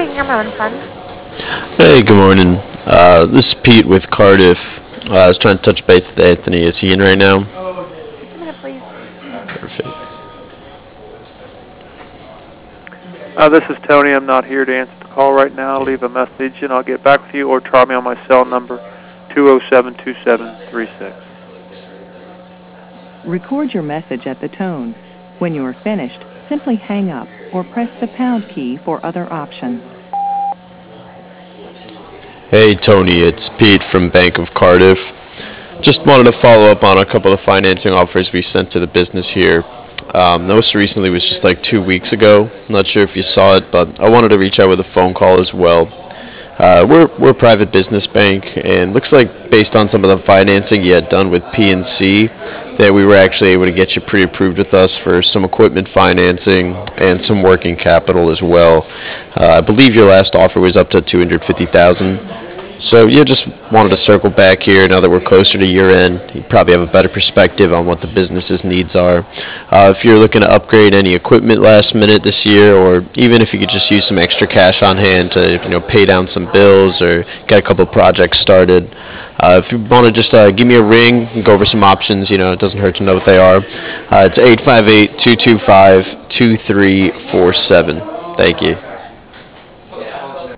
Amberlin Funds. Hey, good morning. This is Pete with Cardiff. I was trying to touch base with Anthony. Is he in right now? Just a minute, please. Perfect. This is Tony. I'm not here to answer the call right now. Leave a message and I'll get back with you, or try me on my cell number, 207-2736. Record your message at the tone. When you are finished, simply hang up or press the pound key for other options. Hey, Tony. It's Pete from Bank of Cardiff. Just wanted to follow up on a couple of financing offers we sent to the business here. Most recently was just like 2 weeks ago. Not sure if you saw it, but I wanted to reach out with a phone call as well. We're a private business bank, and looks like based on some of the financing you had done with PNC, that we were actually able to get you pre-approved with us for some equipment financing and some working capital as well. I believe your last offer was up to 250,000. So yeah, just wanted to circle back here now that we're closer to year end. You probably have a better perspective on what the business's needs are. If you're looking to upgrade any equipment last minute this year, or even if you could just use some extra cash on hand to pay down some bills or get a couple projects started. If you want to just give me a ring and go over some options, it doesn't hurt to know what they are. It's 858-225-2347. Thank you.